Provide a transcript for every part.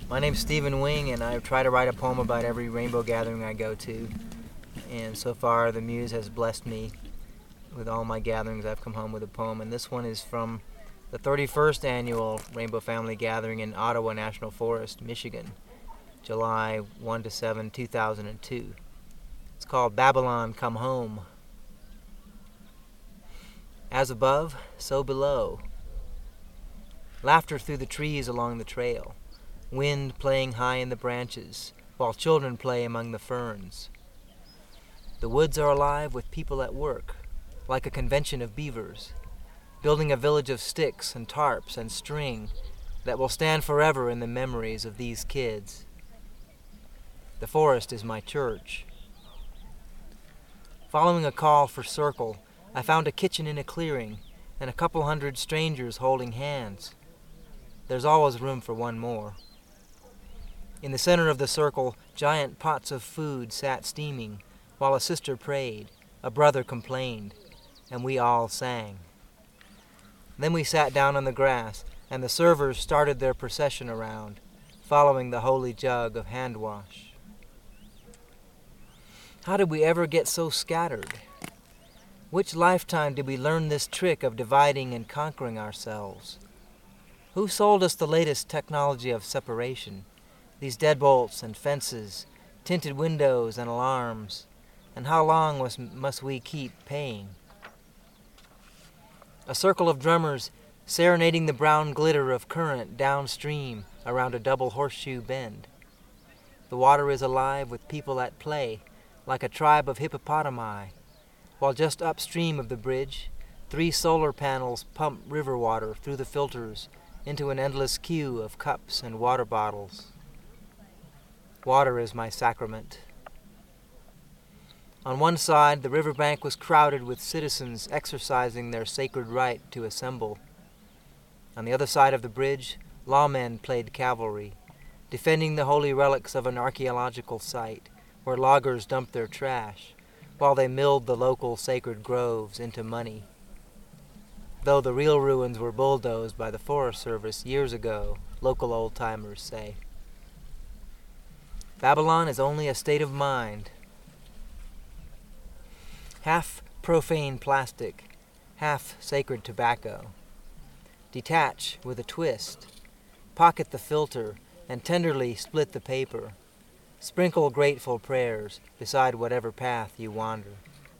My name's Stephen Wing, and I try to write a poem about every rainbow gathering I go to. And so far, the muse has blessed me with all my gatherings. I've come home with a poem, and this one is from the 31st annual Rainbow Family Gathering in Ottawa National Forest, Michigan, July 1 to 7, 2002. It's called Babylon Come Home. As above, so below. Laughter through the trees along the trail. Wind playing high in the branches, while children play among the ferns. The woods are alive with people at work, like a convention of beavers, building a village of sticks and tarps and string that will stand forever in the memories of these kids. The forest is my church. Following a call for circle, I found a kitchen in a clearing and a couple hundred strangers holding hands. There's always room for one more. In the center of the circle, giant pots of food sat steaming, while a sister prayed, a brother complained, and we all sang. Then we sat down on the grass, and the servers started their procession around, following the holy jug of hand wash. How did we ever get so scattered? Which lifetime did we learn this trick of dividing and conquering ourselves? Who sold us the latest technology of separation? These deadbolts and fences, tinted windows and alarms, and how long must we keep paying? A circle of drummers serenading the brown glitter of current downstream around a double horseshoe bend. The water is alive with people at play, like a tribe of hippopotami, while just upstream of the bridge, 3 solar panels pump river water through the filters into an endless queue of cups and water bottles. Water is my sacrament. On one side, the riverbank was crowded with citizens exercising their sacred right to assemble. On the other side of the bridge, lawmen played cavalry, defending the holy relics of an archaeological site where loggers dumped their trash, while they milled the local sacred groves into money. Though the real ruins were bulldozed by the Forest Service years ago, local old-timers say. Babylon is only a state of mind. Half profane plastic, half sacred tobacco. Detach with a twist. Pocket the filter and tenderly split the paper. Sprinkle grateful prayers beside whatever path you wander.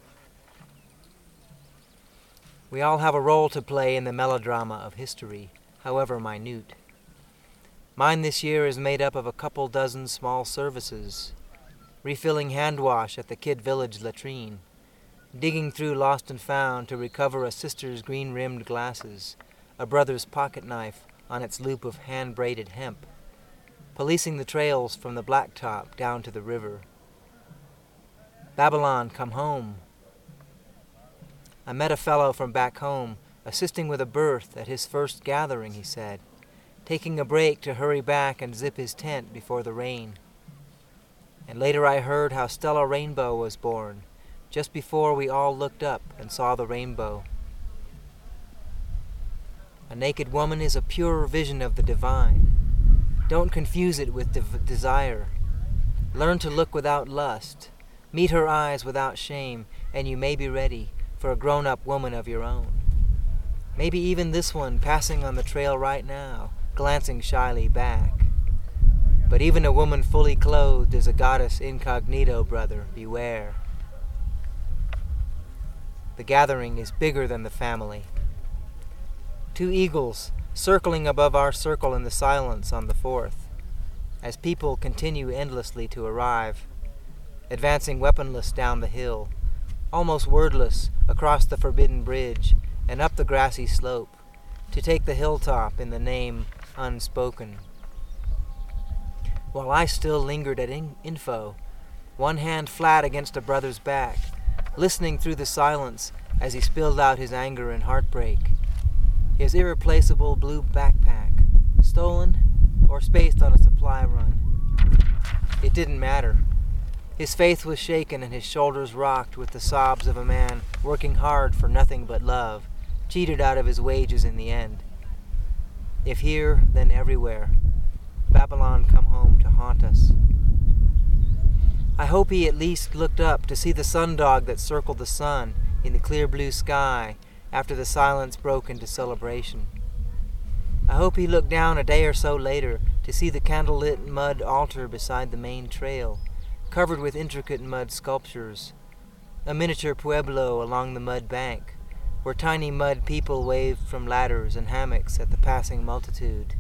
We all have a role to play in the melodrama of history, however minute. Mine this year is made up of a couple dozen small services, refilling hand wash at the Kid Village latrine, digging through lost and found to recover a sister's green-rimmed glasses, a brother's pocket knife on its loop of hand-braided hemp, policing the trails from the blacktop down to the river. Babylon, come home. I met a fellow from back home, assisting with a berth at his first gathering, he said, taking a break to hurry back and zip his tent before the rain. And later I heard how Stella Rainbow was born, just before we all looked up and saw the rainbow. A naked woman is a purer vision of the divine. Don't confuse it with desire. Learn to look without lust. Meet her eyes without shame, and you may be ready for a grown-up woman of your own. Maybe even this one passing on the trail right now, glancing shyly back. But even a woman fully clothed is a goddess incognito, brother, beware. The gathering is bigger than the family. 2 eagles circling above our circle in the silence on the 4th, as people continue endlessly to arrive, advancing weaponless down the hill, almost wordless across the forbidden bridge and up the grassy slope, to take the hilltop in the name unspoken. While I still lingered at info, one hand flat against a brother's back, listening through the silence as he spilled out his anger and heartbreak. His irreplaceable blue backpack, stolen or spaced on a supply run. It didn't matter. His faith was shaken and his shoulders rocked with the sobs of a man working hard for nothing but love, cheated out of his wages in the end. If here, then everywhere. Babylon come home to haunt us. I hope he at least looked up to see the sundog that circled the sun in the clear blue sky after the silence broke into celebration. I hope he looked down a day or so later to see the candlelit mud altar beside the main trail, covered with intricate mud sculptures, a miniature pueblo along the mud bank, where tiny mud people waved from ladders and hammocks at the passing multitude.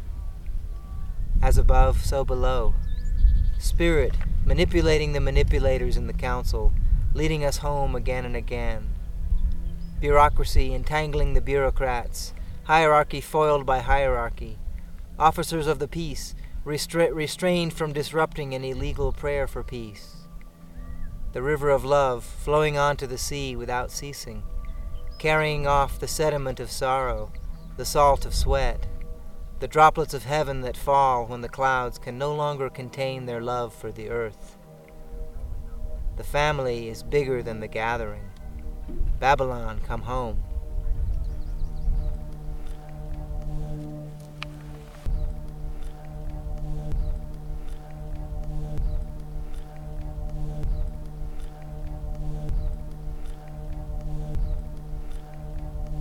As above, so below. Spirit manipulating the manipulators in the council, leading us home again and again. Bureaucracy entangling the bureaucrats, hierarchy foiled by hierarchy, officers of the peace restrained from disrupting an illegal prayer for peace. The river of love flowing onto the sea without ceasing, carrying off the sediment of sorrow, the salt of sweat, the droplets of heaven that fall when the clouds can no longer contain their love for the earth. The family is bigger than the gathering. Babylon, come home.